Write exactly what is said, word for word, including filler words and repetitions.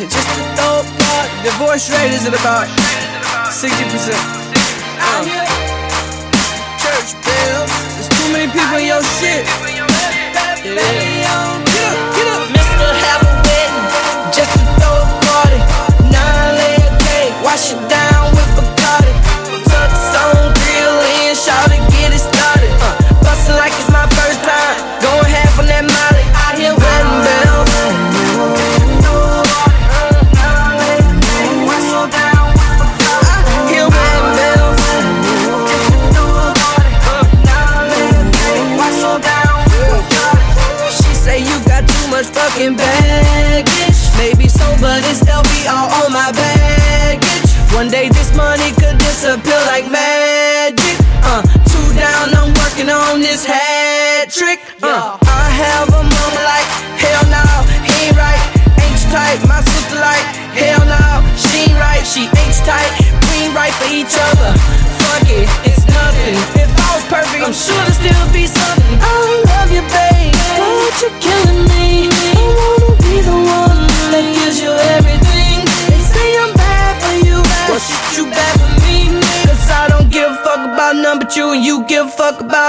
just a dope part. Divorce rate is at about sixty percent. Uh. Church bells, there's too many people in your shit. Yeah. Get up, get up. Mister Have a wedding, just a dope party. Nine layer cake, wash it down with Bacardi. Tucks on, grill in, shout it, get it started. Uh, bustin' like it's my first time, going half on that Molly. I hear wedding bells. Fucking baggage, maybe so, but it's L V all on my baggage. One day this money could disappear like magic. Uh, two down, I'm working on this hat trick. Uh, I have a mama like, hell no, he ain't right. Ain't you tight? My sister like, hell no, she ain't right. She ain't tight, we ain't right for each other. Fuck it, it's nothing. If I was perfect, I'm sure there'd still be something. I love you, babe, but you're killing me. I wanna be the one that gives you everything. They say I'm bad for you, well shit, you bad for me. Cause I don't give a fuck about none but you, and you give a fuck about